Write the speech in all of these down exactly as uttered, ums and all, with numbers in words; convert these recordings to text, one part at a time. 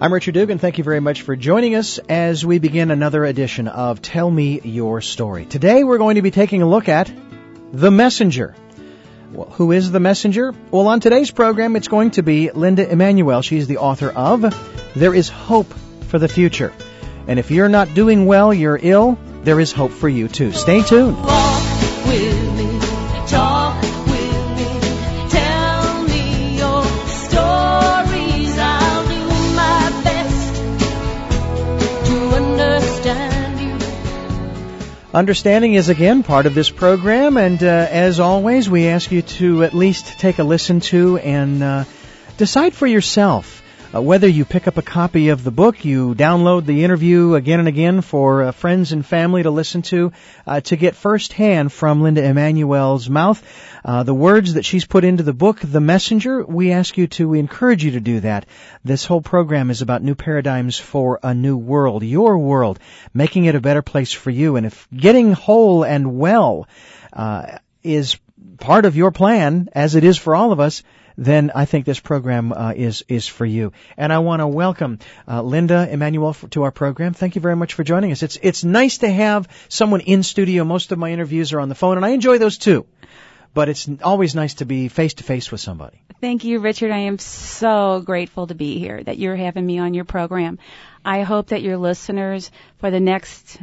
I'm Richard Dugan. Thank you very much for joining us as we begin another edition of Tell Me Your Story. Today we're going to be taking a look at The Messenger. Well, who is The Messenger? Well, on today's program, it's going to be Linda Emanuel. She's the author of There is Hope for the Future. And if you're not doing well, you're ill, there is hope for you too. Stay tuned. Walk with me, talk with me, tell me your stories. I'll do my best to understand you. Understanding is again part of this program, and uh, as always, we ask you to at least take a listen to and uh, decide for yourself. Uh, whether you pick up a copy of the book, you download the interview again and again for uh, friends and family to listen to, uh, to get firsthand from Linda Emanuel's mouth uh, the words that she's put into the book, The Messenger. We ask you to, we encourage you to do that. This whole program is about new paradigms for a new world, your world, making it a better place for you. And if getting whole and well uh, is part of your plan, as it is for all of us, then I think this program uh, is is for you. And I want to welcome uh, Linda Emanuel for, to our program. Thank you very much for joining us. It's it's nice to have someone in studio. Most of my interviews are on the phone, and I enjoy those too. But it's always nice to be face to face with somebody. Thank you, Richard. I am so grateful to be here, that you're having me on your program. I hope that your listeners for the next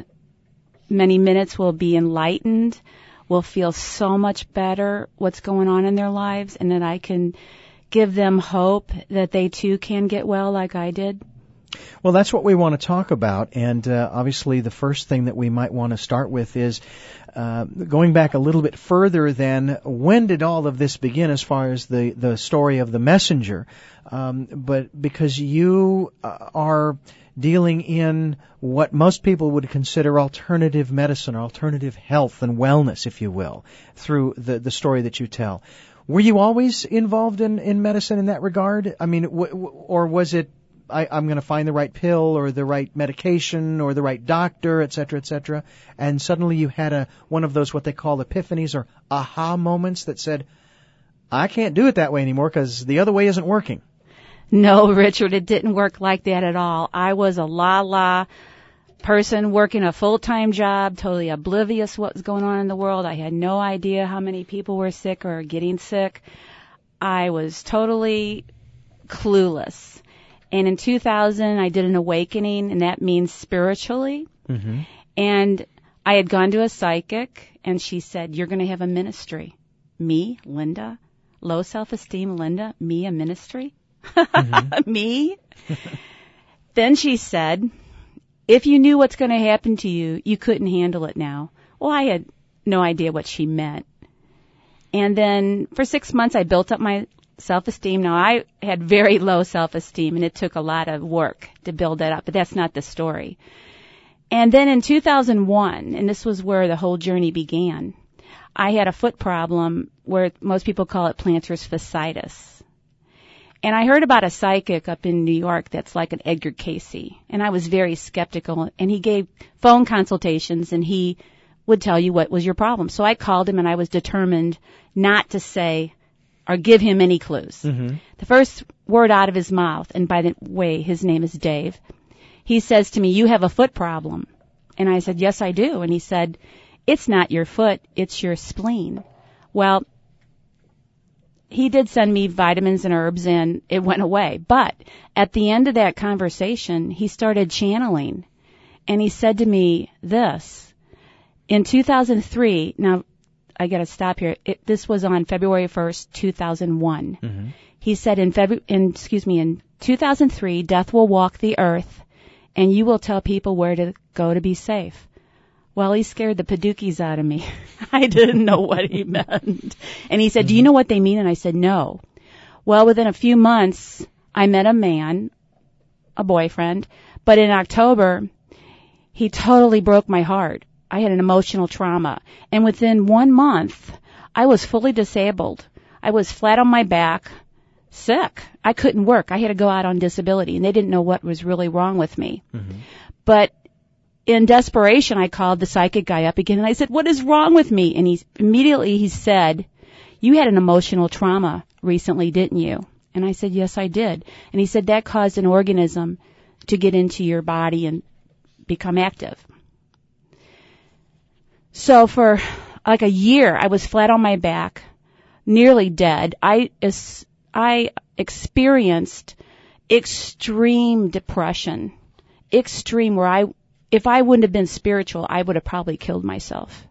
many minutes will be enlightened, will feel so much better what's going on in their lives, and that I can give them hope that they too can get well like I did. Well, that's what we want to talk about, and uh, obviously the first thing that we might want to start with is uh, going back a little bit further than when did all of this begin as far as the, the story of the messenger, um, but because you uh, are dealing in what most people would consider alternative medicine, alternative health and wellness, if you will, through the, the story that you tell. Were you always involved in, in medicine in that regard? I mean, w- w- or was it, I, I'm going to find the right pill or the right medication or the right doctor, et cetera, et cetera, and suddenly you had a one of those what they call epiphanies or aha moments that said, I can't do it that way anymore because the other way isn't working? No, Richard, it didn't work like that at all. I was a la-la person working a full-time job, totally oblivious to what was going on in the world. I had no idea how many people were sick or getting sick. I was totally clueless. And in two thousand, I did an awakening, and that means spiritually. Mm-hmm. And I had gone to a psychic, and she said, you're going to have a ministry. Me, Linda? Low self-esteem, Linda? Me, a ministry? Mm-hmm. Me? Then she said, if you knew what's going to happen to you, you couldn't handle it now. Well, I had no idea what she meant. And then for six months, I built up my self-esteem. Now, I had very low self-esteem, and it took a lot of work to build that up, but that's not the story. And then in two thousand one, and this was where the whole journey began, I had a foot problem where most people call it plantar fasciitis. And I heard about a psychic up in New York that's like an Edgar Cayce, and I was very skeptical, and he gave phone consultations, and he would tell you what was your problem. So I called him, and I was determined not to say or give him any clues. Mm-hmm. The first word out of his mouth, and by the way, his name is Dave, he says to me, you have a foot problem. And I said, yes, I do. And he said, it's not your foot, it's your spleen. Well, he did send me vitamins and herbs, and it went away. But at the end of that conversation, he started channeling. And he said to me this, in two thousand three, now I got to stop here. It, this was on February first, two thousand one. Mm-hmm. He said in February, in, excuse me, in two thousand three, death will walk the earth, and you will tell people where to go to be safe. Well, he scared the padookies out of me. I didn't know what he meant. And he said, do you know what they mean? And I said, no. Well, within a few months, I met a man, a boyfriend, but in October, he totally broke my heart. I had an emotional trauma. And within one month, I was fully disabled. I was flat on my back, sick. I couldn't work. I had to go out on disability, and they didn't know what was really wrong with me. Mm-hmm. But in desperation, I called the psychic guy up again, and I said, what is wrong with me? And he immediately he said, you had an emotional trauma recently, didn't you? And I said, yes, I did. And he said, that caused an organism to get into your body and become active. So for like a year, I was flat on my back, nearly dead. I, I experienced extreme depression, extreme where I, if I wouldn't have been spiritual, I would have probably killed myself.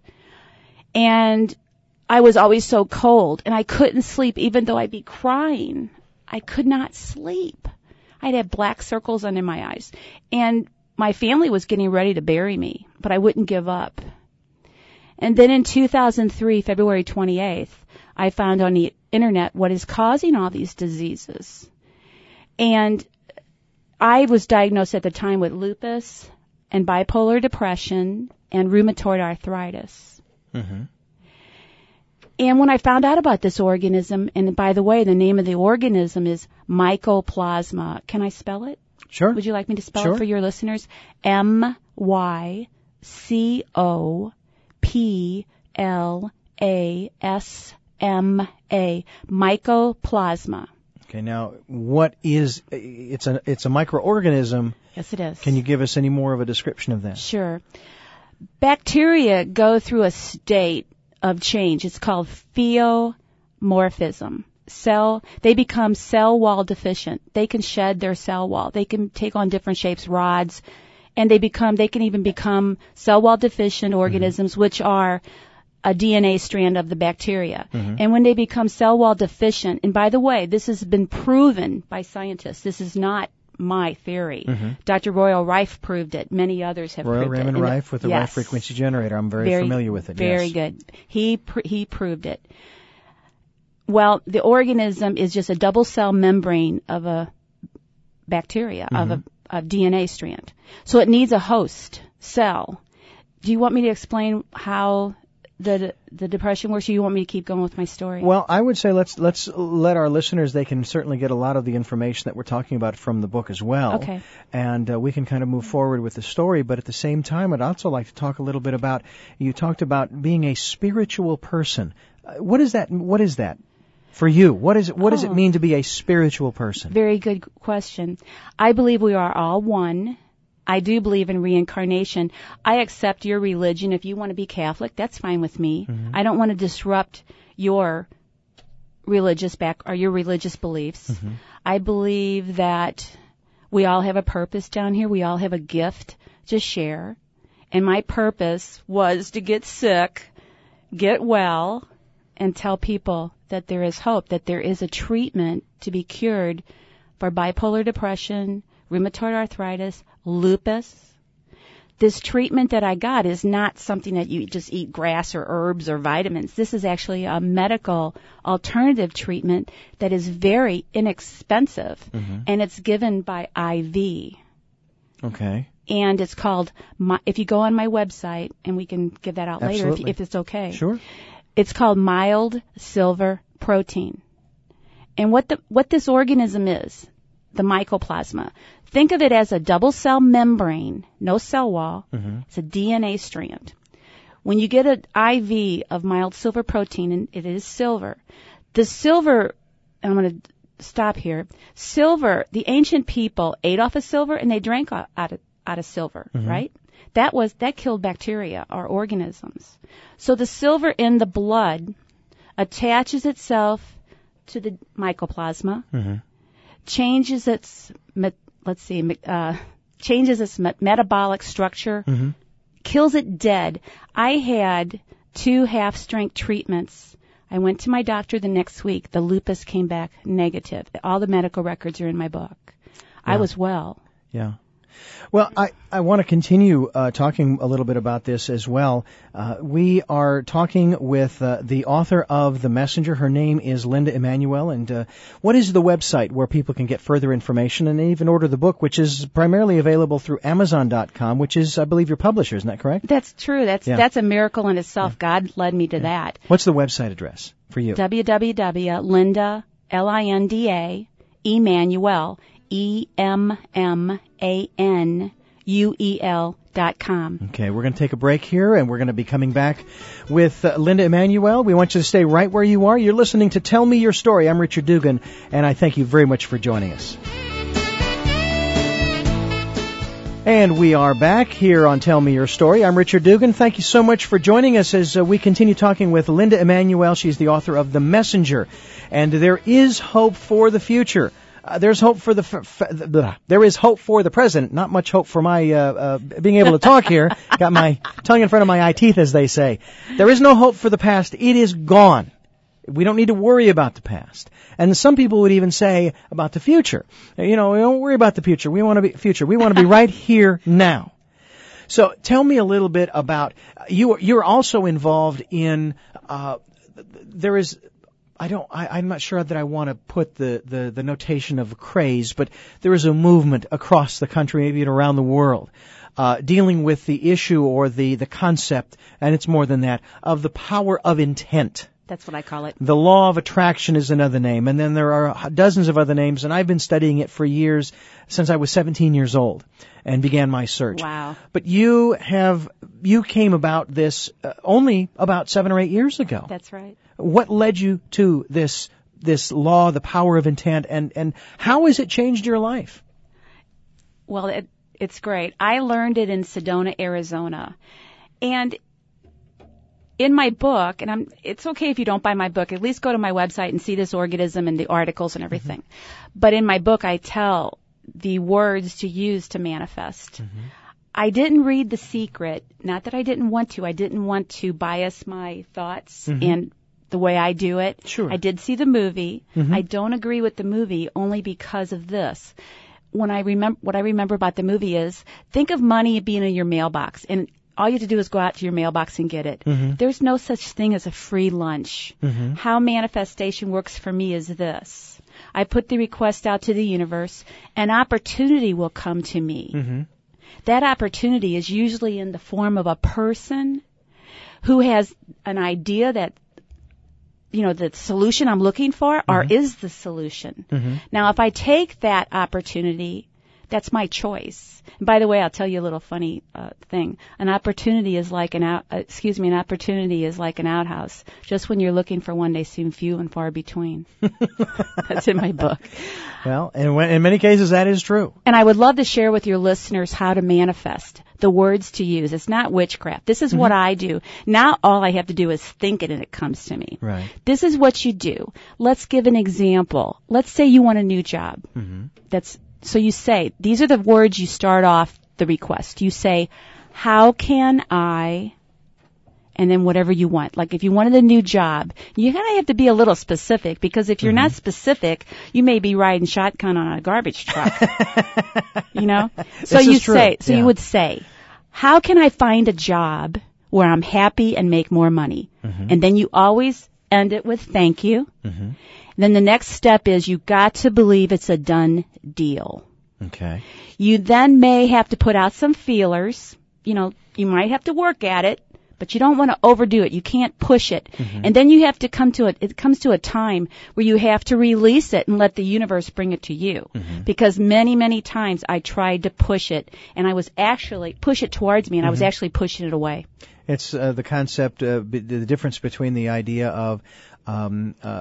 And I was always so cold, and I couldn't sleep even though I'd be crying. I could not sleep. I'd have black circles under my eyes. And my family was getting ready to bury me, but I wouldn't give up. And then in two thousand three, February twenty-eighth, I found on the internet what is causing all these diseases. And I was diagnosed at the time with lupus and bipolar depression and rheumatoid arthritis. Mm-hmm. And when I found out about this organism, and by the way, the name of the organism is Mycoplasma. Can I spell it? Sure. Would you like me to spell Sure. it for your listeners? M Y C O P L A S M A. Mycoplasma. Okay, now what is it's a it's a microorganism. Yes, it is. Can you give us any more of a description of that? Sure. Bacteria go through a state of change. It's called pheomorphism. Cell, they become cell wall deficient. They can shed their cell wall. They can take on different shapes, rods, and they become, they can even become cell wall deficient organisms, mm-hmm. which are a D N A strand of the bacteria. Mm-hmm. And when they become cell wall deficient, and by the way, this has been proven by scientists. This is not my theory. Mm-hmm. Doctor Royal Rife proved it. Many others have Royal proved Raymond it. Rife with the yes. Rife frequency generator. I'm very, very familiar with it. Very yes. good. He pr- he proved it. Well, the organism is just a double cell membrane of a bacteria, mm-hmm. of a, a D N A strand. So it needs a host cell. Do you want me to explain how the the depression works, or you want me to keep going with my story? Well, I would say let's let's let our listeners, they can certainly get a lot of the information that we're talking about from the book as well. Okay. And uh, we can kind of move forward with the story, but at the same time, I'd also like to talk a little bit about, you talked about being a spiritual person. Uh, what is that? What is that for you? What is it, what oh. does it mean to be a spiritual person? Very good question. I believe we are all one. I do believe in reincarnation. I accept your religion. If you want to be Catholic, that's fine with me. Mm-hmm. I don't want to disrupt your religious back or your religious beliefs. Mm-hmm. I believe that we all have a purpose down here. We all have a gift to share. And my purpose was to get sick, get well, and tell people that there is hope, that there is a treatment to be cured for bipolar depression, rheumatoid arthritis, lupus. This treatment that I got is not something that you just eat grass or herbs or vitamins. This is actually a medical alternative treatment that is very inexpensive, mm-hmm. and it's given by I V. Okay. And it's called, if you go on my website, and we can give that out Absolutely. later if, if it's okay. Sure. It's called mild silver protein. And what the what this organism is, the mycoplasma, think of it as a double cell membrane, no cell wall. Mm-hmm. It's a D N A strand. When you get an I V of mild silver protein, and it is silver, the silver, and I'm going to stop here, silver, the ancient people ate off of silver and they drank out of, out of silver, mm-hmm. right? That was, that killed bacteria or organisms. So the silver in the blood attaches itself to the mycoplasma, mm-hmm. changes its, let's see, uh, changes its metabolic structure, mm-hmm. kills it dead. I had two half-strength treatments. I went to my doctor the next week. The lupus came back negative. All the medical records are in my book. Yeah. I was well. Yeah. Well, I, I want to continue uh, talking a little bit about this as well. Uh, we are talking with uh, the author of The Messenger. Her name is Linda Emanuel. And uh, what is the website where people can get further information and even order the book, which is primarily available through Amazon dot com, which is, I believe, your publisher. Isn't that correct? That's true. That's yeah. that's a miracle in itself. Yeah. God led me to yeah. that. What's the website address for you? w w w dot linda, L I N D A, Emanuel, E M M A N U E L dot com. Okay, we're going to take a break here, and we're going to be coming back with uh, Linda Emanuel. We want you to stay right where you are. You're listening to Tell Me Your Story. I'm Richard Dugan, and I thank you very much for joining us. And we are back here on Tell Me Your Story. I'm Richard Dugan. Thank you so much for joining us as uh, we continue talking with Linda Emanuel. She's the author of The Messenger. And there is hope for the future. Uh, there's hope for the, f- f- the, there is hope for the present. Not much hope for my, uh, uh, being able to talk here. Got my tongue in front of my eye teeth, as they say. There is no hope for the past. It is gone. We don't need to worry about the past. And some people would even say about the future. You know, we don't worry about the future. We want to be future. We want to be right here now. So tell me a little bit about, you, you're also involved in, uh, there is, I don't, I, I'm not sure that I want to put the, the, the notation of craze, but there is a movement across the country, maybe even around the world, uh, dealing with the issue or the, the concept, and it's more than that, of the power of intent. That's what I call it. The law of attraction is another name, and then there are dozens of other names, and I've been studying it for years, since I was seventeen years old, and began my search. Wow. But you have, you came about this uh, only about seven or eight years ago. That's right. What led you to this, this law, the power of intent, and, and how has it changed your life? Well, it, it's great. I learned it in Sedona, Arizona, and in my book, and I'm, it's okay if you don't buy my book, at least go to my website and see this organism and the articles and everything. Mm-hmm. But in my book, I tell the words to use to manifest. Mm-hmm. I didn't read The Secret, not that I didn't want to. I didn't want to bias my thoughts mm-hmm. and the way I do it. Sure. I did see the movie. Mm-hmm. I don't agree with the movie only because of this. When I remember, what I remember about the movie is, think of money being in your mailbox, and all you have to do is go out to your mailbox and get it. Mm-hmm. There's no such thing as a free lunch. Mm-hmm. How manifestation works for me is this. I put the request out to the universe. An opportunity will come to me. Mm-hmm. That opportunity is usually in the form of a person who has an idea that, you know, the solution I'm looking for mm-hmm. or is the solution. Mm-hmm. Now, if I take that opportunity, that's my choice. And by the way, I'll tell you a little funny uh, thing. An opportunity is like an out, uh, excuse me, an opportunity is like an outhouse. Just when you're looking for one, they seem few and far between. That's in my book. Well, and when, in many cases, that is true. And I would love to share with your listeners how to manifest, the words to use. It's not witchcraft. This is mm-hmm. what I do. Now all I have to do is think it and it comes to me. Right. This is what you do. Let's give an example. Let's say you want a new job. Mm-hmm. That's So you say, these are the words you start off the request. You say, how can I, and then whatever you want. Like if you wanted a new job, you kind of have to be a little specific, because if you're mm-hmm. not specific, you may be riding shotgun on a garbage truck. You know? So this you is true. say, so yeah. you would say, how can I find a job where I'm happy and make more money? Mm-hmm. And then you always end it with thank you. Mm-hmm. Then the next step is you got to believe it's a done deal. Okay. You then may have to put out some feelers. You know, you might have to work at it, but you don't want to overdo it. You can't push it. Mm-hmm. And then you have to come to it. It comes to a time where you have to release it and let the universe bring it to you. Mm-hmm. Because many, many times I tried to push it, and I was actually, push it towards me, and mm-hmm. I was actually pushing it away. It's uh, the concept, uh, b- the difference between the idea of um, uh,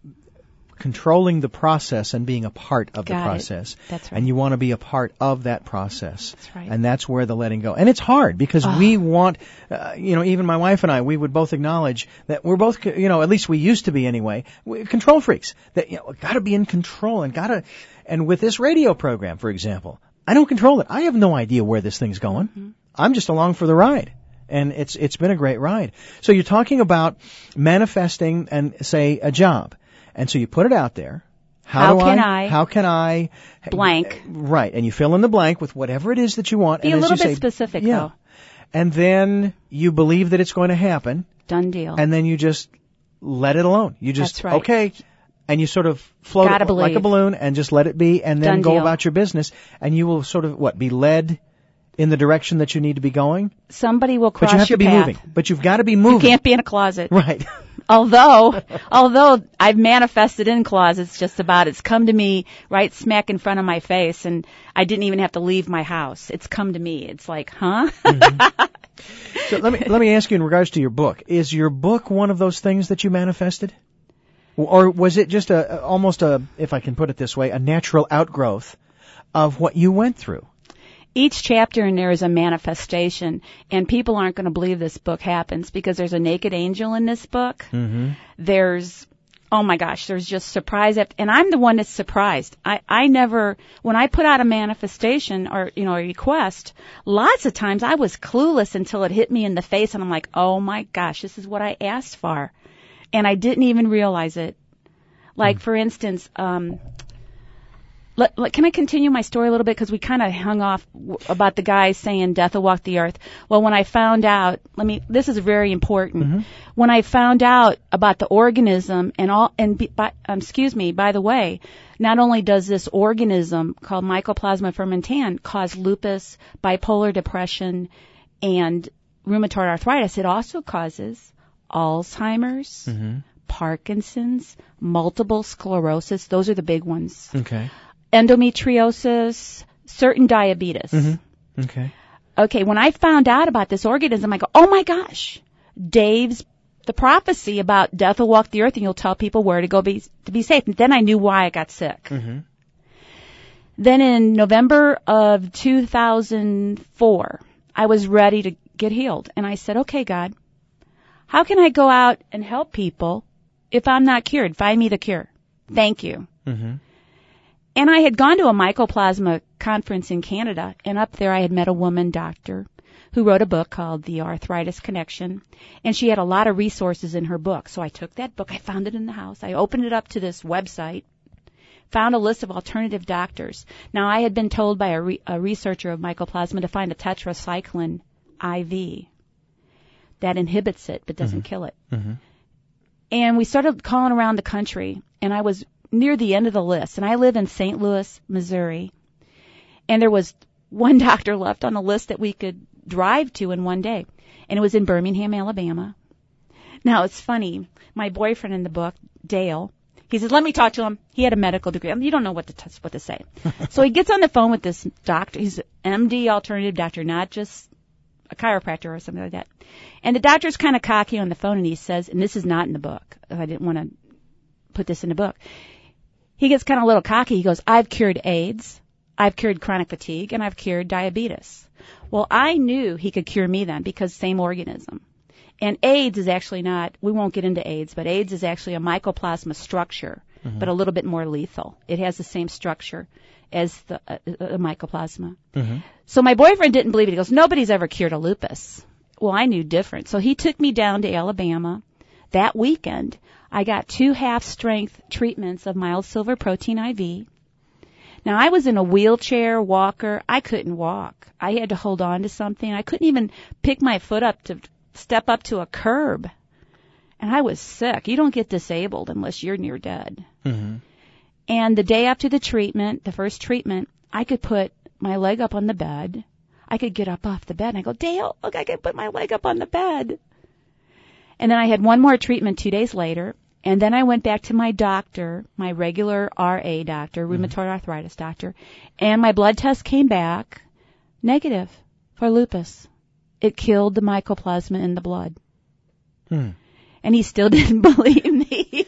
controlling the process and being a part of Got the process. It. That's right. And you want to be a part of that process. That's right. And that's where the letting go. And it's hard because oh. we want, uh, you know, even my wife and I, we would both acknowledge that we're both, you know, at least we used to be anyway, we're control freaks. That, you know, got to be in control and got to, and with this radio program, for example, I don't control it. I have no idea where this thing's going. Mm-hmm. I'm just along for the ride. And it's it's been a great ride. So you're talking about manifesting and, say, a job. And so you put it out there. How, how do can I, I? How can I? Blank. Right. And you fill in the blank with whatever it is that you want. Be and a little as you bit say, specific, yeah. though. And then you believe that it's going to happen. Done deal. And then you just let it alone. You just, That's right. okay. And you sort of float Gotta it believe. like a balloon and just let it be and then Done go deal. about your business. And you will sort of, what, be led in the direction that you need to be going? Somebody will cross But you have your to be path. moving. But you've got to be moving. You can't be in a closet. Right. although, although I've manifested in closets just about. It's come to me right smack in front of my face, and I didn't even have to leave my house. It's come to me. It's like, huh? Mm-hmm. So let me let me ask you in regards to your book. Is your book one of those things that you manifested? Or was it just a almost a, if I can put it this way, a natural outgrowth of what you went through? Each chapter in there is a manifestation, and people aren't going to believe this book happens because there's a naked angel in this book. Mm-hmm. There's, oh my gosh, there's just surprise after, and I'm the one that's surprised. I, I never, when I put out a manifestation or, you know, a request, lots of times I was clueless until it hit me in the face, and I'm like, oh my gosh, this is what I asked for. And I didn't even realize it. Like, mm. for instance, um, let, let, can I continue my story a little bit? Because we kind of hung off w- about the guy saying death will walk the earth. Well, when I found out, let me, this is very important. Mm-hmm. When I found out about the organism and all, and be, by, um, excuse me, by the way, not only does this organism called Mycoplasma fermentans cause lupus, bipolar depression, and rheumatoid arthritis, it also causes Alzheimer's, mm-hmm. Parkinson's, multiple sclerosis. Those are the big ones. Okay. Endometriosis, certain diabetes. Mm-hmm. Okay. Okay, when I found out about this organism, I go, oh my gosh, Dave's, the prophecy about death will walk the earth and you'll tell people where to go be, to be safe. And then I knew why I got sick. Mm-hmm. Then in November of two thousand four, I was ready to get healed. And I said, okay, God, how can I go out and help people if I'm not cured? Find me the cure. Thank you. Mm-hmm. And I had gone to a Mycoplasma conference in Canada, and up there I had met a woman doctor who wrote a book called The Arthritis Connection, and she had a lot of resources in her book. So I took that book, I found it in the house, I opened it up to this website, found a list of alternative doctors. Now, I had been told by a, re- a researcher of Mycoplasma to find a tetracycline I V that inhibits it but doesn't mm-hmm. kill it. Mm-hmm. And we started calling around the country, and I was near the end of the list, and I live in Saint Louis, Missouri, and there was one doctor left on the list that we could drive to in one day, and it was in Birmingham, Alabama. Now, it's funny, my boyfriend in the book, Dale, he says, let me talk to him. He had a medical degree. I mean, you don't know what to t- what to say. So he gets on the phone with this doctor. He's an M D alternative doctor, not just a chiropractor or something like that. And the doctor's kind of cocky on the phone, and he says, and this is not in the book. I didn't want to put this in the book. He gets kind of a little cocky. He goes, I've cured AIDS, I've cured chronic fatigue, and I've cured diabetes. Well, I knew he could cure me then because same organism. And AIDS is actually not, we won't get into AIDS, but AIDS is actually a mycoplasma structure, mm-hmm. but a little bit more lethal. It has the same structure as the uh, uh, mycoplasma. Mm-hmm. So my boyfriend didn't believe it. He goes, nobody's ever cured a lupus. Well, I knew different. So he took me down to Alabama. That weekend, I got two half-strength treatments of mild silver protein I V. Now, I was in a wheelchair, walker. I couldn't walk. I had to hold on to something. I couldn't even pick my foot up to step up to a curb. And I was sick. You don't get disabled unless you're near dead. Mm-hmm. And the day after the treatment, the first treatment, I could put my leg up on the bed. I could get up off the bed. And I go, Dale, look, I could put my leg up on the bed. And then I had one more treatment two days later. And then I went back to my doctor, my regular R A doctor, mm-hmm. rheumatoid arthritis doctor. And my blood test came back negative for lupus. It killed the mycoplasma in the blood. Hmm. And he still didn't believe me.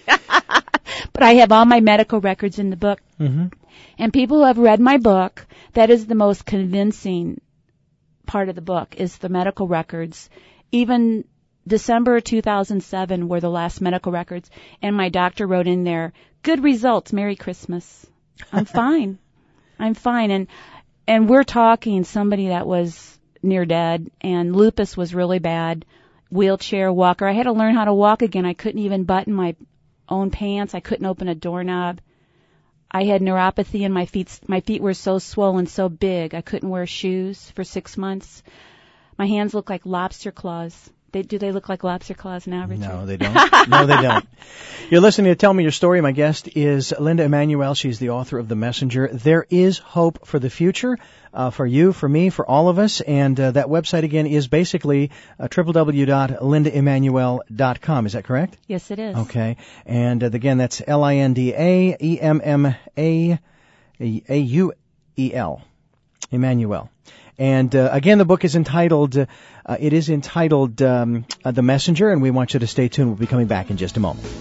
But I have all my medical records in the book. Mm-hmm. And people who have read my book, that is the most convincing part of the book, is the medical records. Even December two thousand seven were the last medical records, and my doctor wrote in there, good results, Merry Christmas. I'm fine. I'm fine. And and we're talking somebody that was near dead, and lupus was really bad, wheelchair, walker. I had to learn how to walk again. I couldn't even button my own pants. I couldn't open a doorknob. I had neuropathy in my feet. My feet were so swollen, so big, I couldn't wear shoes for six months. My hands looked like lobster claws. They, do they look like lobster claws now, Richard? No, they don't. No, they don't. You're listening to Tell Me Your Story. My guest is Linda Emanuel. She's the author of The Messenger. There is hope for the future, uh, for you, for me, for all of us. And uh, that website, again, is basically uh, w w w dot linda emanuel dot com. Is that correct? Yes, it is. Okay. And uh, again, that's L I N D A E M M A A U E L. Emanuel. And uh, again, the book is entitled, uh, it is entitled um, uh, The Messenger, and we want you to stay tuned. We'll be coming back in just a moment.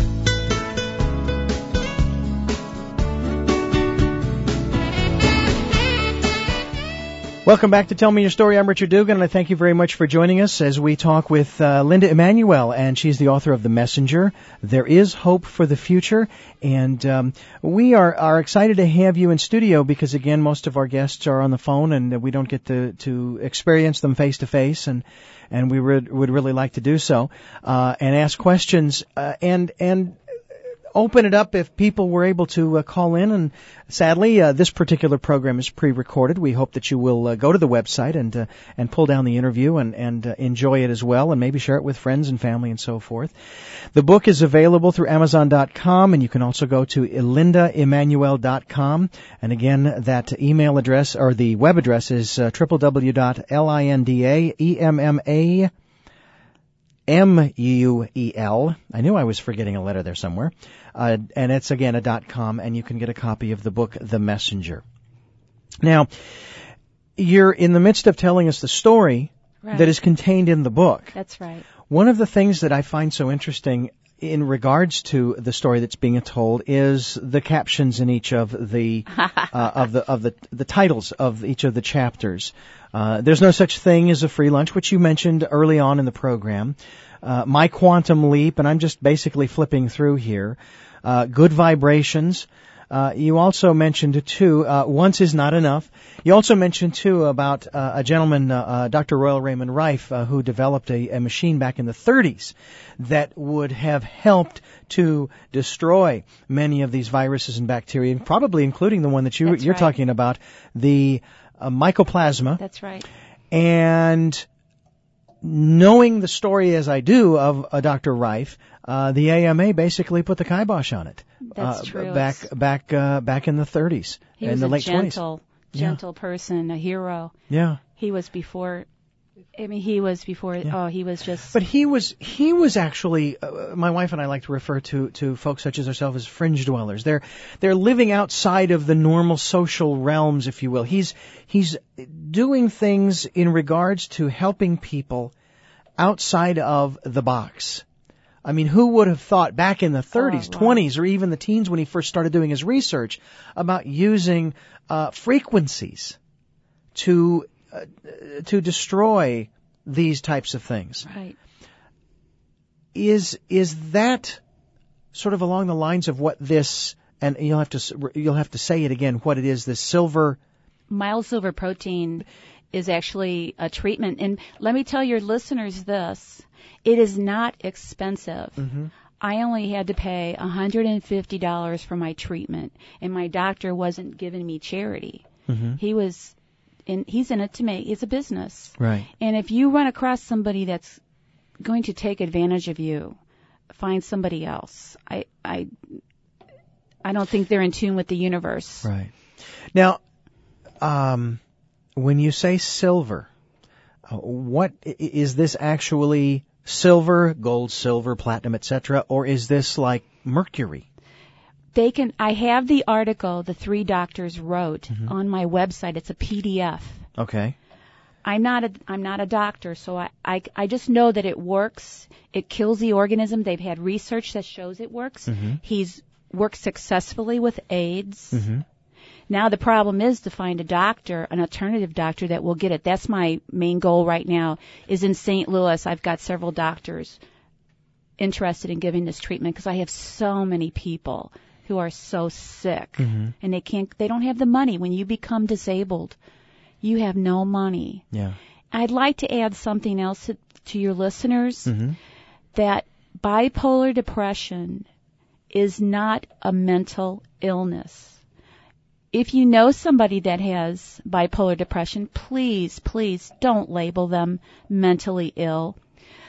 Welcome back to Tell Me Your Story. I'm Richard Dugan, and I thank you very much for joining us as we talk with uh, Linda Emanuel, and she's the author of The Messenger. There is hope for the future, and um, we are, are excited to have you in studio because, again, most of our guests are on the phone, and we don't get to, to experience them face-to-face, and and we would, would really like to do so, uh, and ask questions, uh, and and open it up if people were able to uh, call in. And sadly, uh, this particular program is pre-recorded. We hope that you will uh, go to the website and uh, and pull down the interview and, and uh, enjoy it as well, and maybe share it with friends and family and so forth. The book is available through amazon dot com, and you can also go to linda emanuel dot com. And again, that email address, or the web address, is uh, w w w dot linda emanuel M U E L. I knew I was forgetting a letter there somewhere. Uh, and it's, again, a dot com, and you can get a copy of the book, The Messenger. Now, you're in the midst of telling us the story Right. that is contained in the book. That's right. One of the things that I find so interesting in regards to the story that's being told is the captions in each of the uh, of the of the the titles of each of the chapters. Uh, there's no such thing as a free lunch, which you mentioned early on in the program. Uh, My Quantum Leap, and I'm just basically flipping through here. Uh, Good Vibrations. Uh, you also mentioned, too, uh, Once is Not Enough. You also mentioned, too, about uh, a gentleman, uh, uh, Doctor Royal Raymond Rife, uh, who developed a, a machine back in the thirties that would have helped to destroy many of these viruses and bacteria, probably including the one that you, That's you're right. talking about, the uh, mycoplasma. That's right. And knowing the story as I do of uh, Doctor Rife, uh, the A M A basically put the kibosh on it. That's uh, true. Back, back, uh, back in the thirties, He in was the a late twenties. gentle, Yeah. gentle person, a hero. Yeah. He was before. I mean, he was before. Yeah. Oh, he was just. But he was he was actually uh, my wife and I like to refer to to folks such as ourselves as fringe dwellers. They're they're living outside of the normal social realms, if you will. He's he's doing things in regards to helping people outside of the box. I mean, who would have thought back in the thirties, Oh, wow. twenties, or even the teens when he first started doing his research about using uh, frequencies to uh, to destroy these types of things? Right. Is is that sort of along the lines of what this? And you'll have to s- you'll have to say it again. What it is? This silver. Mild silver protein is actually a treatment. And let me tell your listeners this. It is not expensive. Mm-hmm. I only had to pay one hundred fifty dollars for my treatment, and my doctor wasn't giving me charity. Mm-hmm. He was, in, he's in it to make, it's a business. Right. And if you run across somebody that's going to take advantage of you, find somebody else. I, I, I don't think they're in tune with the universe. Right. Now, um, when you say silver, uh, what i- is this actually? Silver, gold, silver, platinum, et cetera, or is this like mercury? They can. I have the article the three doctors wrote Mm-hmm. on my website. It's a P D F. Okay. I'm not a I'm not a doctor, so I, I I just know that it works. It kills the organism. They've had research that shows it works. Mm-hmm. He's worked successfully with AIDS. Mm-hmm. Now the problem is to find a doctor, an alternative doctor that will get it. That's my main goal right now. Is in Saint Louis. I've got several doctors interested in giving this treatment because I have so many people who are so sick Mm-hmm. and they can't. They don't have the money. When you become disabled, you have no money. Yeah. I'd like to add something else to, to your listeners, Mm-hmm. that bipolar depression is not a mental illness. If you know somebody that has bipolar depression, please, please don't label them mentally ill.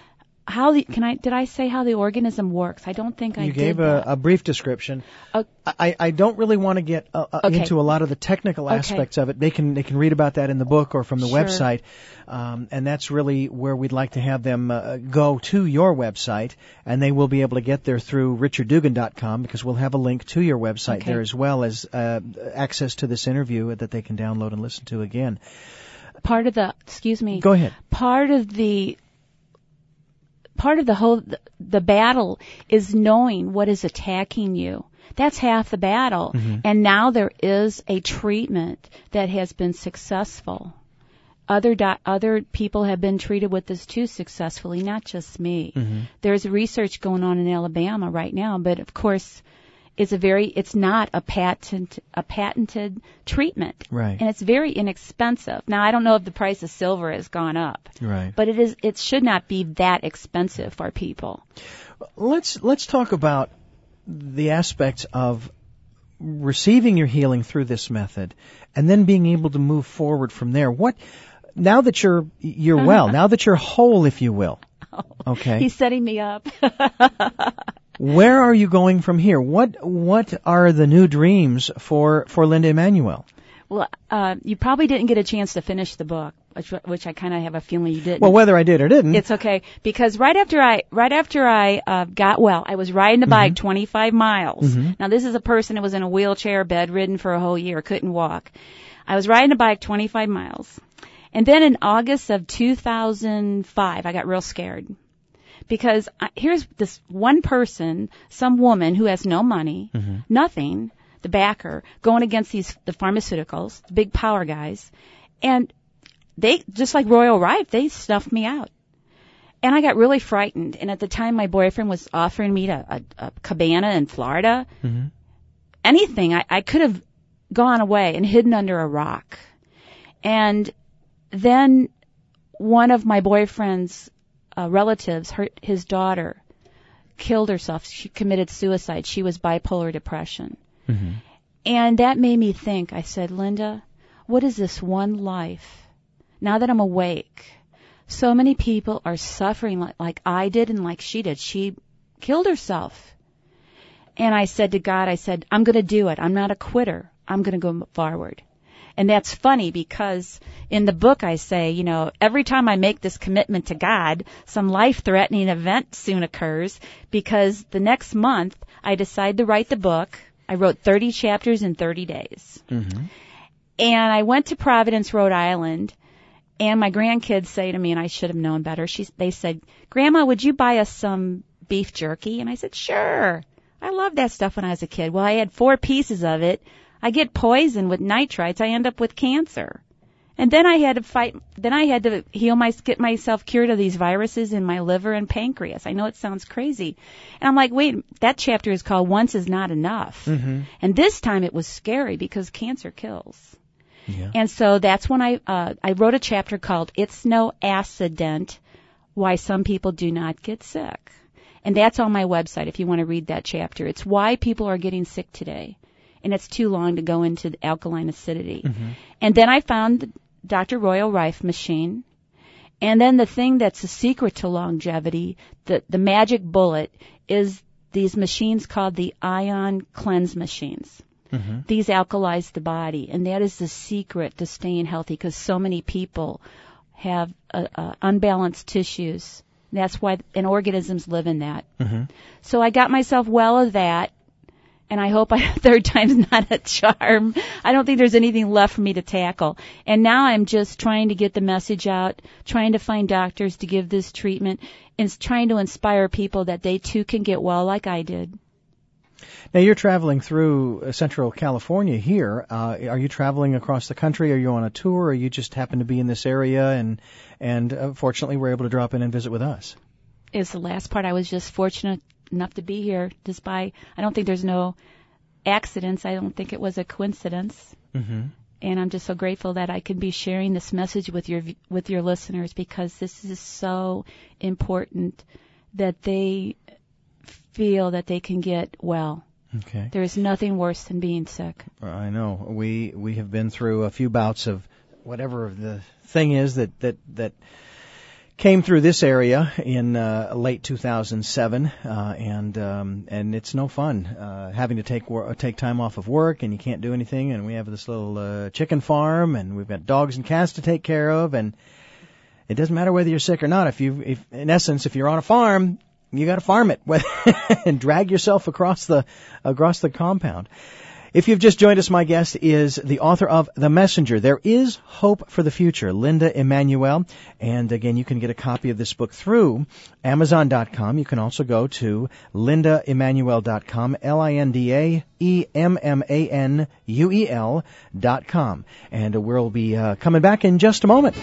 how the, can I did I say how the organism works? I don't think I You did gave a, that. a brief description. Uh, I, I don't really want to get uh, uh, Okay. into a lot of the technical Okay. aspects of it. They can they can read about that in the book or from the Sure. website, um, and that's really where we'd like to have them uh, go to your website, and they will be able to get there through richard dugan dot com because we'll have a link to your website Okay. there as well as uh, access to this interview that they can download and listen to again. Part of the excuse me. Go ahead. Part of the part of the whole the battle is knowing what is attacking you. That's half the battle. Mhm. And now there is a treatment that has been successful. Other do- other people have been treated with this too successfully, not just me. Mhm. There's research going on in Alabama right now, but of course it's a very it's not a patent a patented treatment. Right. And it's very inexpensive. Now I don't know if the price of silver has gone up. Right. But it is it should not be that expensive for people. Let's let's talk about the aspects of receiving your healing through this method and then being able to move forward from there. What now that you're you're well, now that you're whole, if you will. Okay. He's setting me up. Where are you going from here? What what are the new dreams for for Linda Emanuel? Well, uh, you probably didn't get a chance to finish the book, which, which I kind of have a feeling you didn't. Well, whether I did or didn't. It's okay because right after I right after I uh, got well, I was riding the bike twenty-five miles. Mhm. Now this is a person who was in a wheelchair, bedridden for a whole year, couldn't walk. I was riding a bike twenty-five miles, and then in August of two thousand five, I got real scared because I, here's this one person, some woman who has no money, Mhm. nothing, the backer, going against these the pharmaceuticals, the big power guys, and they, just like Royal Rife, they stuffed me out. And I got really frightened. And at the time, my boyfriend was offering me to, a, a cabana in Florida. Mhm. Anything. I, I could have gone away and hidden under a rock. And then one of my boyfriend's uh, relatives, her, his daughter, killed herself. She committed suicide. She was bipolar depression. Mhm. And that made me think. I said, Linda, what is this one life? Now that I'm awake, so many people are suffering like, like I did and like she did. She killed herself. And I said to God, I said, I'm going to do it. I'm not a quitter. I'm going to go forward. And that's funny because in the book I say, you know, every time I make this commitment to God, some life-threatening event soon occurs because the next month I decide to write the book. I wrote thirty chapters in thirty days. Mhm. And I went to Providence, Rhode Island. And my grandkids say to me, and I should have known better, she, they said, Grandma, would you buy us some beef jerky? And I said, sure. I loved that stuff when I was a kid. Well, I had four pieces of it. I get poisoned with nitrites. I end up with cancer. And then I had to fight, then I had to heal my, get myself cured of these viruses in my liver and pancreas. I know it sounds crazy. And I'm like, wait, that chapter is called Once is Not Enough. Mhm. And this time it was scary because cancer kills. Yeah. And so that's when I uh, I wrote a chapter called It's No Accident, Why Some People Do Not Get Sick. And that's on my website if you want to read that chapter. It's why people are getting sick today. And it's too long to go into the alkaline acidity. Mhm. And then I found the Doctor Royal Rife machine. And then the thing that's the secret to longevity, the, the magic bullet, is these machines called the ion cleanse machines. Mhm. These alkalize the body, and that is the secret to staying healthy because so many people have uh, uh, unbalanced tissues. That's why, and organisms live in that. Mhm. So I got myself well of that, and I hope I, third time's not a charm. I don't think there's anything left for me to tackle. And now I'm just trying to get the message out, trying to find doctors to give this treatment, and trying to inspire people that they too can get well like I did. Now you're traveling through uh, Central California here. Uh, are you traveling across the country? Are you on a tour? Or you just happen to be in this area and and uh, fortunately were able to drop in and visit with us? Is the last part. I was just fortunate enough to be here just by, I don't think there's no accidents. I don't think it was a coincidence. Mm-hmm. And I'm just so grateful that I can be sharing this message with your with your listeners because this is so important that they feel that they can get well. Okay. There is nothing worse than being sick. I know. We we have been through a few bouts of whatever the thing is that that that came through this area in uh, late two thousand seven, uh, and um, and it's no fun uh, having to take wor- take time off of work, and you can't do anything. And we have this little uh, chicken farm, and we've got dogs and cats to take care of, and it doesn't matter whether you're sick or not. If you, if in essence, if you're on a farm, you got to farm it and drag yourself across the across the compound. If you've just joined us, my guest is the author of The Messenger. There is Hope for the Future, Linda Emanuel. And again, you can get a copy of this book through Amazon dot com. You can also go to Linda Emanuel dot com, L I N D A E M M A N U E L dot com. And we'll be uh, coming back in just a moment.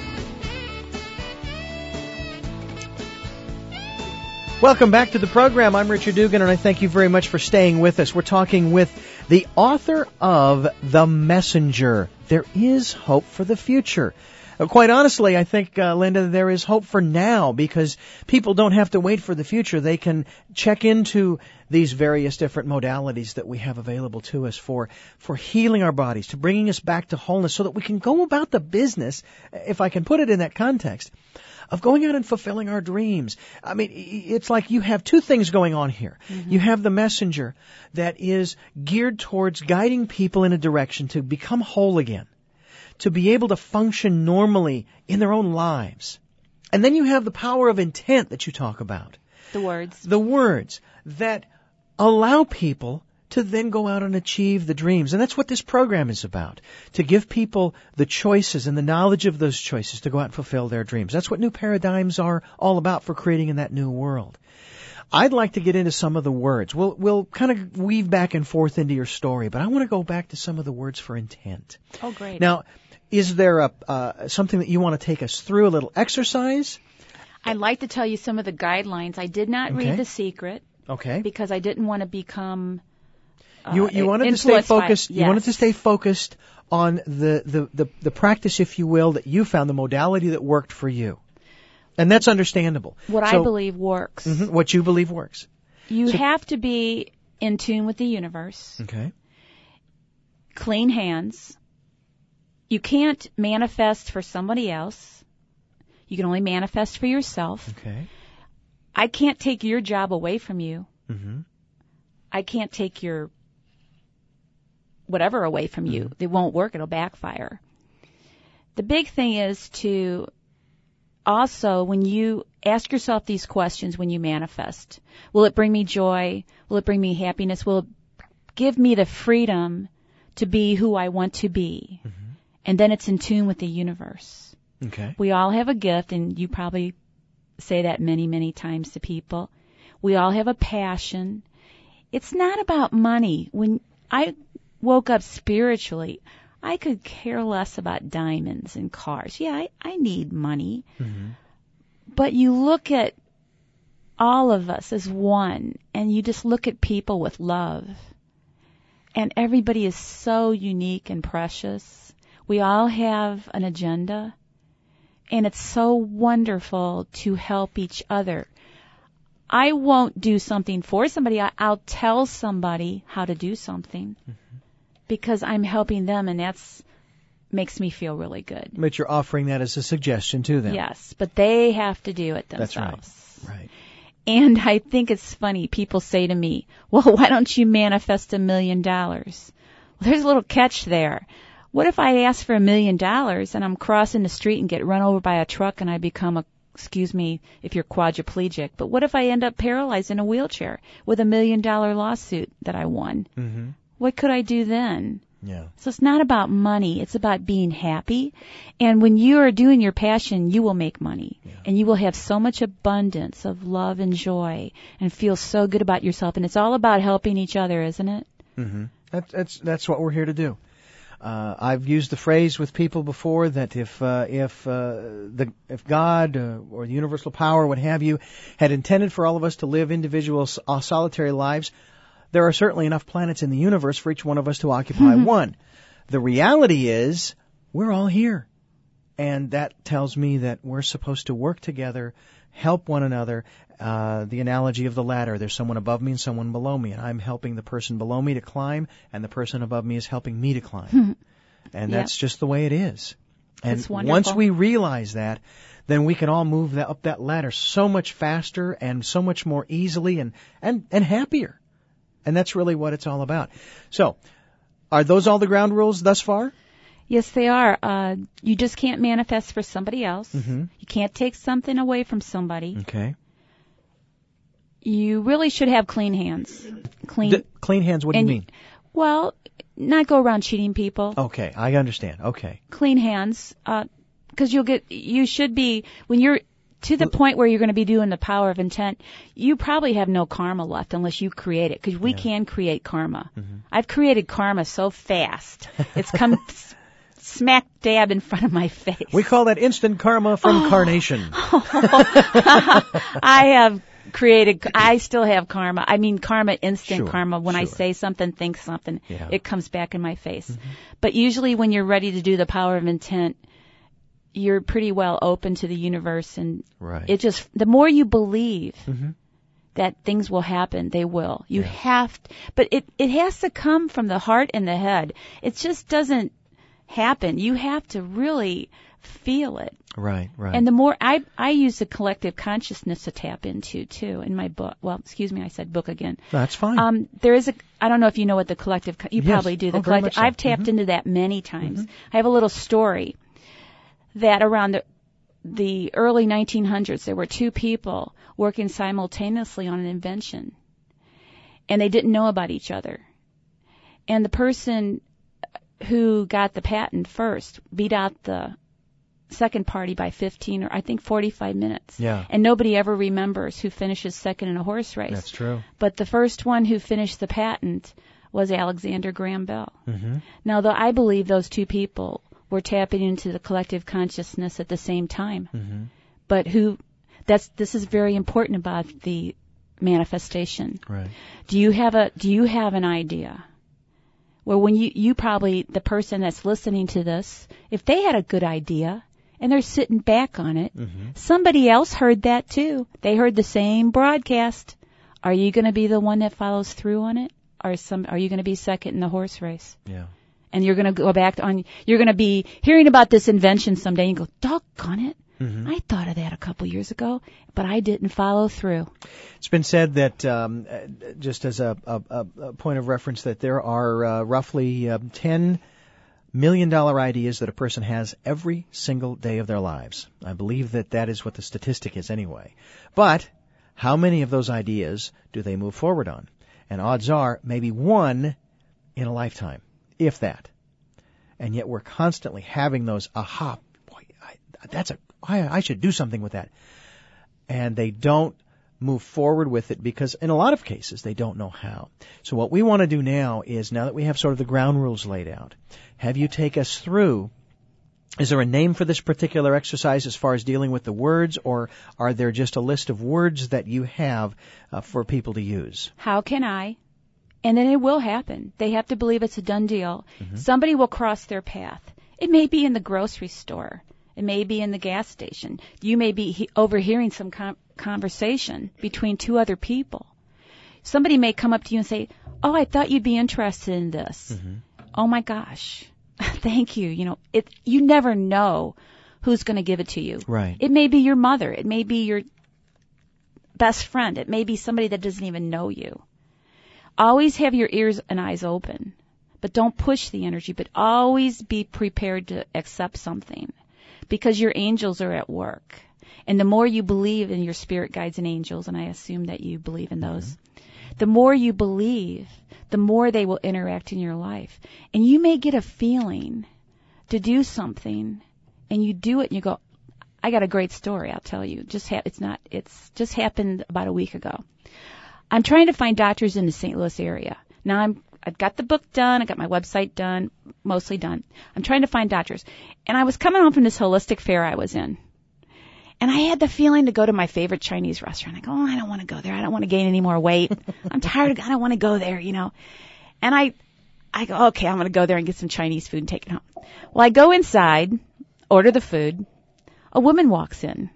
Welcome back to the program. I'm Richard Dugan, and I thank you very much for staying with us. We're talking with the author of The Messenger. There is hope for the future. Uh, quite honestly, I think, uh, Linda, there is hope for now, because people don't have to wait for the future. They can check into these various different modalities that we have available to us for, for healing our bodies, to bringing us back to wholeness, so that we can go about the business, if I can put it in that context, of going out and fulfilling our dreams. I mean, it's like you have two things going on here. Mm-hmm. You have the messenger that is geared towards guiding people in a direction to become whole again, to be able to function normally in their own lives. And then you have the power of intent that you talk about. The words. The words that allow people to then go out and achieve the dreams. And that's what this program is about, to give people the choices and the knowledge of those choices to go out and fulfill their dreams. That's what New Paradigms are all about, for creating in that new world. I'd like to get into some of the words. We'll, we'll kind of weave back and forth into your story, but I want to go back to some of the words for intent. Oh, great. Now, is there a uh, something that you want to take us through, a little exercise? I'd like to tell you some of the guidelines. I did not Okay. read The Secret. Okay. Because I didn't want to become uh, You you wanted to stay influenced by- focused. You yes. wanted to stay focused on the, the, the, the practice, if you will, that you found, the modality that worked for you, and that's understandable. What So- I believe works. Mhm, what you believe works. You So- have to be in tune with the universe. Okay. Clean hands. You can't manifest for somebody else. You can only manifest for yourself. Okay. I can't take your job away from you. Mm-hmm. I can't take your whatever away from you. It won't work. It'll backfire. The big thing is to also, when you ask yourself these questions when you manifest, will it bring me joy? Will it bring me happiness? Will it give me the freedom to be who I want to be? Mm-hmm. And then it's in tune with the universe. Okay. We all have a gift, and you probably say that many, many times to people. We all have a passion. It's not about money. When I woke up spiritually, I could care less about diamonds and cars. Yeah, I, I need money. Mm-hmm. But you look at all of us as one, and you just look at people with love. And everybody is so unique and precious. We all have an agenda. And it's so wonderful to help each other. I won't do something for somebody. I, I'll tell somebody how to do something, mm-hmm. because I'm helping them, and that's makes me feel really good. But you're offering that as a suggestion to them. Yes, but they have to do it themselves. That's right. Right. And I think it's funny. People say to me, well, why don't you manifest a million dollars? Well, there's a little catch there. What if I ask for a million dollars and I'm crossing the street and get run over by a truck and I become a, excuse me if you're quadriplegic, but what if I end up paralyzed in a wheelchair with a million dollar lawsuit that I won? Mm-hmm. What could I do then? Yeah. So it's not about money. It's about being happy. And when you are doing your passion, you will make money. Yeah. And you will have so much abundance of love and joy and feel so good about yourself. And it's all about helping each other, isn't it? Mm-hmm. That, that's, that's what we're here to do. Uh, I've used the phrase with people before that if uh, if uh, the if God uh, or the universal power, what have you, had intended for all of us to live individual uh, solitary lives, there are certainly enough planets in the universe for each one of us to occupy one. The reality is we're all here, and that tells me that we're supposed to work together, help one another. Uh, the analogy of the ladder, there's someone above me and someone below me, and I'm helping the person below me to climb, and the person above me is helping me to climb. And Yep. that's just the way it is. And It's wonderful. once we realize that, then we can all move that, up that ladder so much faster and so much more easily and, and, and happier. And that's really what it's all about. So, are those all the ground rules thus far? Yes, they are. Uh, you just can't manifest for somebody else. Mm-hmm. You can't take something away from somebody. Okay. You really should have clean hands. Clean. D- clean hands, what do you and- mean? Well, not go around cheating people. Okay, I understand. Okay. Clean hands, because you'll get. You should be when you're to the point where you're going to be doing the power of intent. You probably have no karma left unless you create it, because we Yeah. can create karma. Mm-hmm. I've created karma so fast, it's come s- smack dab in front of my face. We call that instant karma from carnation. I have created. I still have karma. I mean, karma, instant Sure, karma. When I sure. say something, think something, Yeah. it comes back in my face. But usually, when you're ready to do the power of intent, you're pretty well open to the universe, and Right. it just the more you believe Mm-hmm. that things will happen, they will. You Yeah. have, to, but it it has to come from the heart and the head. It just doesn't happen. You have to really feel it. Right, right. And the more I I use the collective consciousness to tap into too in my book. Well, excuse me, I said book again. That's fine. Um, there is a. I don't know if you know what the collective. You Yes. probably do. The Oh, very collective. much so. I've tapped Mhm. into that many times. I have a little story that around the the early nineteen hundreds, there were two people working simultaneously on an invention, and they didn't know about each other. And the person who got the patent first beat out the second party by fifteen or I think forty-five minutes. Yeah. And nobody ever remembers who finishes second in a horse race. That's true. But the first one who finished the patent was Alexander Graham Bell. Mm-hmm. Now, though I believe those two people were tapping into the collective consciousness at the same time. Mm-hmm. But who, that's, this is very important about the manifestation. Right. Do you have a, do you have an idea? Well, when you, you probably, the person that's listening to this, if they had a good idea and they're sitting back on it, Mm-hmm. somebody else heard that too. They heard the same broadcast. Are you going to be the one that follows through on it? Or some, are you going to be second in the horse race? Yeah. And you're going to go back on, you're going to be hearing about this invention someday and you go, doggone it. Mm-hmm. I thought of that a couple years ago, but I didn't follow through. It's been said that, um, uh, just as a, a, a point of reference, that there are uh, roughly uh, ten million dollar ideas that a person has every single day of their lives. I believe that that is what the statistic is anyway. But how many of those ideas do they move forward on? And odds are maybe one in a lifetime, if that. And yet we're constantly having those, aha, boy, I, that's a, I, I should do something with that. And they don't move forward with it because in a lot of cases they don't know how. So what we want to do now is, now that we have sort of the ground rules laid out, have you take us through, is there a name for this particular exercise as far as dealing with the words, or are there just a list of words that you have uh, for people to use? How can I? And then it will happen. They have to believe it's a done deal. Mm-hmm. Somebody will cross their path. It may be in the grocery store. It may be in the gas station. You may be he- overhearing some com- conversation between two other people. Somebody may come up to you and say, oh, I thought you'd be interested in this. Mm-hmm. Oh, my gosh. Thank you. You know, it. You never know who's going to give it to you. Right. It may be your mother. It may be your best friend. It may be somebody that doesn't even know you. Always have your ears and eyes open, but don't push the energy, but always be prepared to accept something, because your angels are at work. And the more you believe in your spirit guides and angels, and I assume that you believe in those, mm-hmm. the more you believe, the more they will interact in your life. And you may get a feeling to do something, and you do it, and you go, I got a great story, I'll tell you. Just ha- it's not, it's just happened about a week ago. I'm trying to find doctors in the Saint Louis area. Now I'm, I've got the book done, I got my website done, mostly done. I'm trying to find doctors. And I was coming home from this holistic fair I was in. And I had the feeling to go to my favorite Chinese restaurant. I go, oh, I don't want to go there. I don't want to gain any more weight. I'm tired of, I don't want to go there, you know. And I, I go, okay, I'm going to go there and get some Chinese food and take it home. Well, I go inside, order the food. A woman walks in.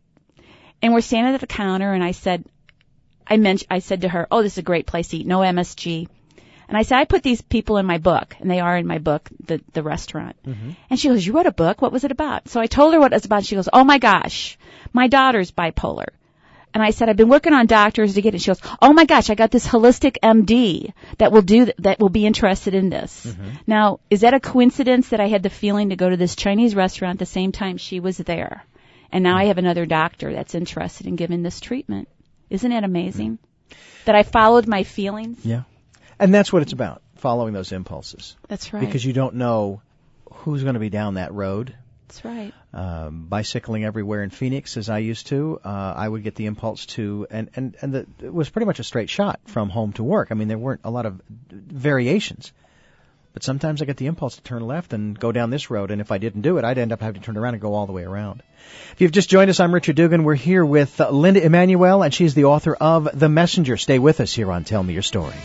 And we're standing at the counter, and I said, I mentioned, I said to her, oh, this is a great place to eat, no M S G. And I said, I put these people in my book, and they are in my book, the, the restaurant. Mm-hmm. And she goes, you wrote a book? What was it about? So I told her what it was about. She goes, oh my gosh, my daughter's bipolar. And I said, I've been working on doctors to get it. She goes, oh my gosh, I got this holistic M D that will do, th- that will be interested in this. Mm-hmm. Now, is that a coincidence that I had the feeling to go to this Chinese restaurant the same time she was there? And now I have another doctor that's interested in giving this treatment. Isn't it amazing? Mm-hmm. That I followed my feelings? Yeah. And that's what it's about, following those impulses. That's right. Because you don't know who's going to be down that road. That's right. Um, bicycling everywhere in Phoenix, as I used to, uh, I would get the impulse to, and, and, and the, it was pretty much a straight shot from home to work. I mean, there weren't a lot of variations. But sometimes I get the impulse to turn left and go down this road, and if I didn't do it, I'd end up having to turn around and go all the way around. If you've just joined us, I'm Richard Dugan. We're here with uh, Linda Emanuel, and she's the author of The Messenger. Stay with us here on Tell Me Your Story.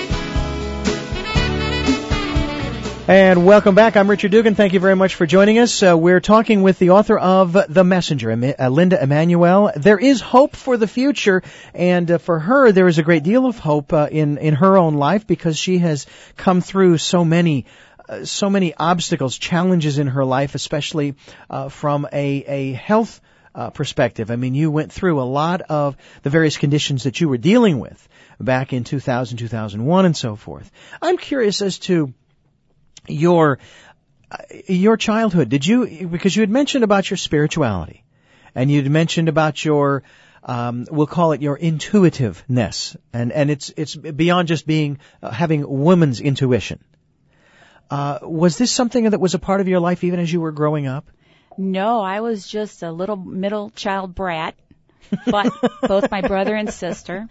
And welcome back. I'm Richard Dugan. Thank you very much for joining us. Uh, we're talking with the author of The Messenger, uh, Linda Emanuel. There is hope for the future, and uh, for her, there is a great deal of hope uh, in in her own life because she has come through so many uh, so many obstacles, challenges in her life, especially uh, from a a health uh, perspective. I mean, you went through a lot of the various conditions that you were dealing with back in two thousand, two thousand one, and so forth. I'm curious as to Your uh, your childhood. Did you, because you had mentioned about your spirituality, and you'd mentioned about your, um, we'll call it your intuitiveness, and and it's it's beyond just being uh, having woman's intuition. Uh, was this something that was a part of your life even as you were growing up? No, I was just a little middle child brat, but both my brother and sister.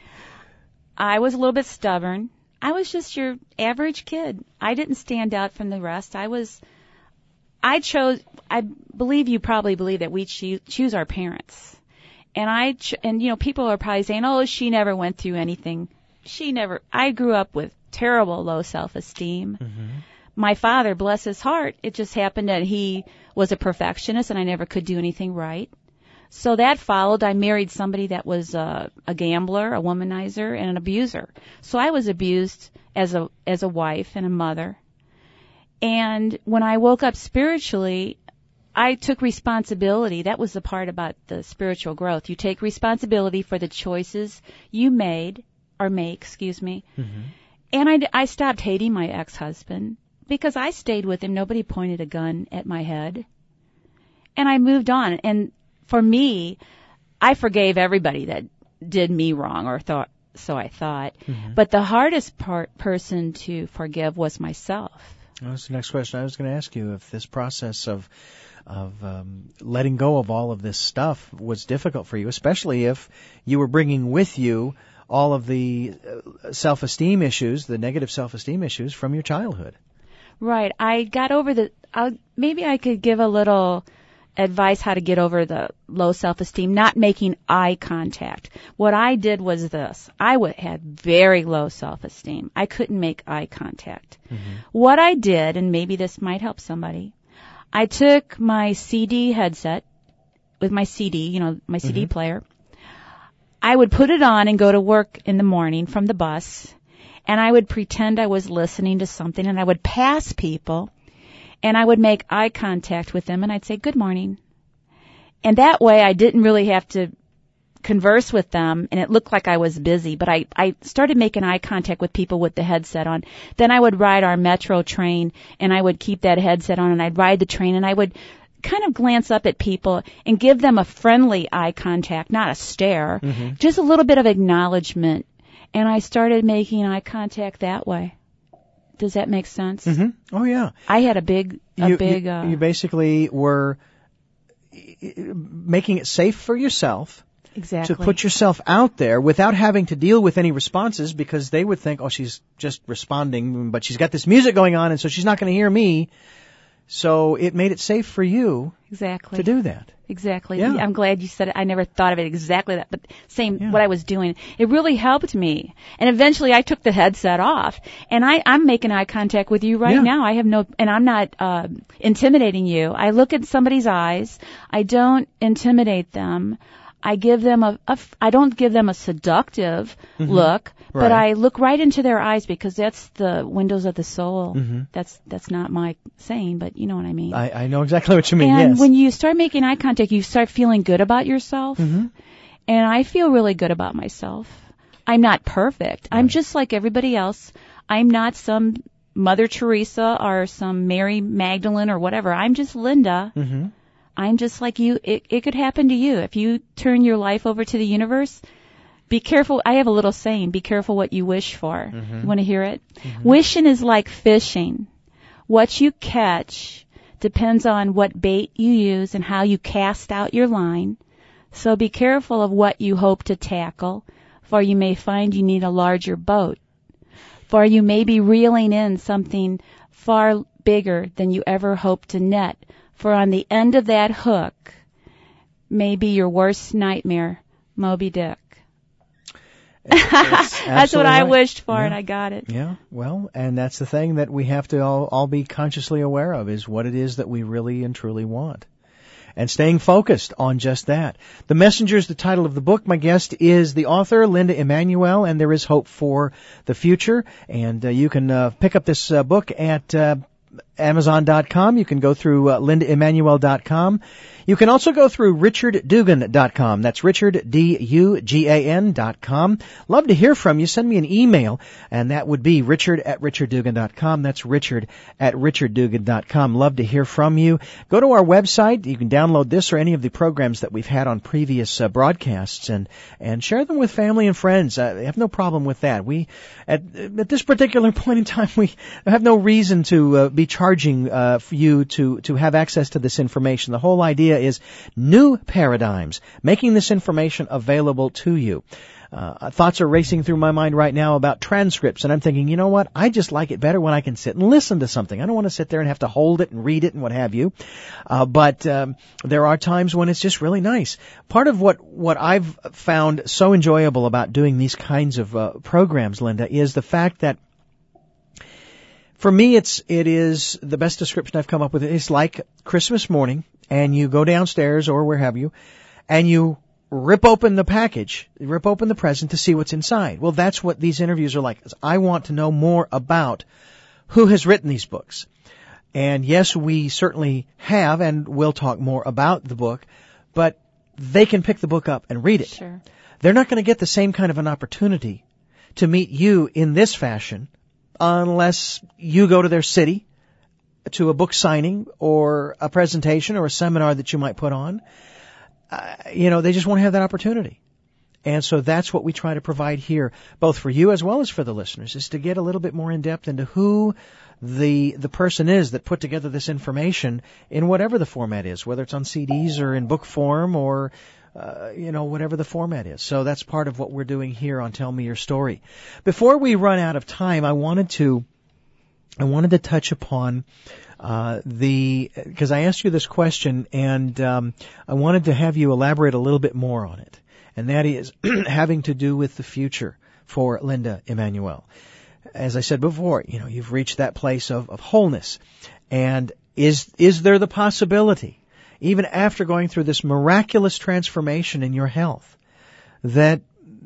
I was a little bit stubborn. I was just your average kid. I didn't stand out from the rest. I was, I chose, I believe you probably believe that we choose, choose our parents. And I, ch- and you know, people are probably saying, oh, she never went through anything. She never, I grew up with terrible low self-esteem. Mm-hmm. My father, bless his heart, it just happened that he was a perfectionist and I never could do anything right. So that followed. I married somebody that was uh, a gambler, a womanizer, and an abuser. So I was abused as a as a wife and a mother. And when I woke up spiritually, I took responsibility. That was the part about the spiritual growth. You take responsibility for the choices you made, or make, excuse me. Mm-hmm. And I, I stopped hating my ex-husband because I stayed with him. Nobody pointed a gun at my head. And I moved on. And for me, I forgave everybody that did me wrong, or thought, so I thought. Mm-hmm. But the hardest part person to forgive was myself. Well, that's the next question I was going to ask you. If this process of of um, letting go of all of this stuff was difficult for you, especially if you were bringing with you all of the uh, self-esteem issues, the negative self-esteem issues from your childhood. Right. I got over the, I'll, maybe I could give a little advice how to get over the low self-esteem, not making eye contact. What I did was this. I w- had very low self-esteem. I couldn't make eye contact. Mm-hmm. What I did, and maybe this might help somebody, I took my C D headset with my C D, you know, my C D mm-hmm. player. I would put it on and go to work in the morning from the bus, and I would pretend I was listening to something, and I would pass people, and I would make eye contact with them, and I'd say, good morning. And that way I didn't really have to converse with them, and it looked like I was busy, but I, I started making eye contact with people with the headset on. Then I would ride our metro train, and I would keep that headset on, and I'd ride the train, and I would kind of glance up at people and give them a friendly eye contact, not a stare, mm-hmm. just a little bit of acknowledgement. And I started making eye contact that way. Does that make sense? Mm-hmm. Oh, yeah. I had a big, a you, big. You, uh, you basically were making it safe for yourself. Exactly. To put yourself out there without having to deal with any responses, because they would think, oh, she's just responding, but she's got this music going on, and so she's not going to hear me. So it made it safe for you exactly. to do that. Exactly. Yeah. I'm glad you said it. I never thought of it exactly that, but same yeah. what I was doing. It really helped me. And eventually I took the headset off, and I, I'm making eye contact with you right yeah. now. I have no, and I'm not uh, intimidating you. I look at somebody's eyes. I don't intimidate them. I give them a, a f- I don't give them a seductive Mhm. look, but Right. I look right into their eyes because that's the windows of the soul. Mhm. That's that's not my saying, but you know what I mean. I, I know exactly what you mean. and yes. when you start making eye contact, you start feeling good about yourself. Mhm. And I feel really good about myself. I'm not perfect. I'm Right. just like everybody else. I'm not some Mother Teresa or some Mary Magdalene or whatever. I'm just Linda. Mhm. I'm just like you. It, it could happen to you. If you turn your life over to the universe, be careful. I have a little saying, be careful what you wish for. Mhm. You want to hear it? Wishing is like fishing. What you catch depends on what bait you use and how you cast out your line. So be careful of what you hope to tackle, for you may find you need a larger boat. For you may be reeling in something far bigger than you ever hoped to net. For on the end of that hook may be your worst nightmare, Moby Dick. It's That's what absolutely I right. wished for, Yeah. and I got it. Yeah, well, and that's the thing that we have to all, all be consciously aware of is what it is that we really and truly want. And staying focused on just that. The Messenger's the title of the book. My guest is the author, Linda Emanuel, and there is hope for the future. And uh, you can uh, pick up this uh, book at uh, Amazon dot com. You can go through uh, Linda Emanuel dot com. You can also go through Richard Dugan dot com. That's Richard, D U G A N dot com. Love to hear from you. Send me an email, and that would be Richard at Richard Dugan dot com. That's Richard at Richard Dugan dot com. Love to hear from you. Go to our website. You can download this or any of the programs that we've had on previous uh, broadcasts and, and share them with family and friends. Uh, I have no problem with that. We, at, at this particular point in time, we have no reason to uh, be charging uh, for you to, to have access to this information. The whole idea is new paradigms, making this information available to you. Uh, thoughts are racing through my mind right now about transcripts, and I'm thinking, you know what? I just like it better when I can sit and listen to something. I don't want to sit there and have to hold it and read it and what have you. Uh, but um, there are times when it's just really nice. Part of what, what I've found so enjoyable about doing these kinds of uh, programs, Linda, is the fact that for me, it's it is the best description I've come up with. It's like Christmas morning, and you go downstairs or where have you, and you rip open the package, rip open the present to see what's inside. Well, that's what these interviews are like. I want to know more about who has written these books. And yes, we certainly have, and will talk more about the book, but they can pick the book up and read it. Sure. They're not going to get the same kind of an opportunity to meet you in this fashion unless you go to their city to a book signing or a presentation or a seminar that you might put on. Uh, you know, they just won't have that opportunity. And so that's what we try to provide here, both for you as well as for the listeners, is to get a little bit more in depth into who the the person is that put together this information in whatever the format is, whether it's on C Ds or in book form or Uh, you know, whatever the format is. So that's part of what we're doing here on Tell Me Your Story. Before we run out of time, I wanted to, I wanted to touch upon uh, the, because I asked you this question, and um, I wanted to have you elaborate a little bit more on it, and that is having to do with the future for Linda Emanuel. As I said before, you know, you've reached that place of, of wholeness, and is is there the possibility, even after going through this miraculous transformation in your health, that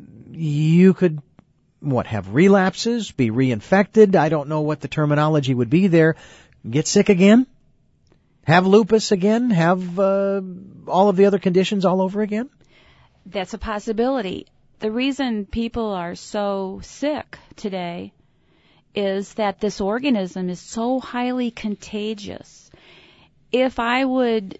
you could, what, have relapses, be reinfected? I don't know what the terminology would be there. Get sick again? Have lupus again? Have uh, all of the other conditions all over again? That's a possibility. The reason people are so sick today is that this organism is so highly contagious. If I would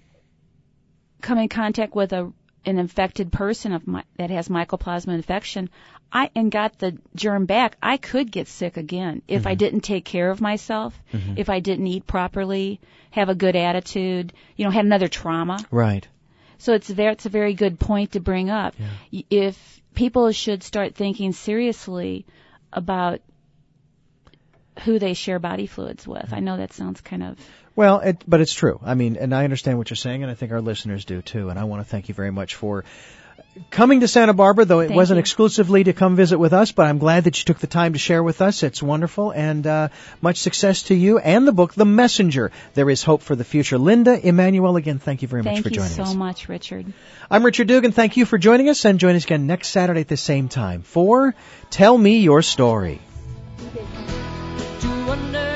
come in contact with a an infected person of my, that has mycoplasma infection, I and got the germ back, I could get sick again if mm-hmm. I didn't take care of myself, mm-hmm. if I didn't eat properly, have a good attitude, you know, had another trauma. Right. So it's very, it's a very good point to bring up. Yeah. If people should start thinking seriously about who they share body fluids with. I know that sounds kind of... Well, it, but it's true. I mean, and I understand what you're saying, and I think our listeners do too. And I want to thank you very much for coming to Santa Barbara, though it Thank wasn't you. exclusively to come visit with us, but I'm glad that you took the time to share with us. It's wonderful, and uh, much success to you and the book, The Messenger. There is hope for the future. Linda Emanuel, again, thank you very much Thank for you joining so us. much, Richard. I'm Richard Dugan. Thank you for joining us, and join us again next Saturday at the same time for Tell Me Your Story. To wonder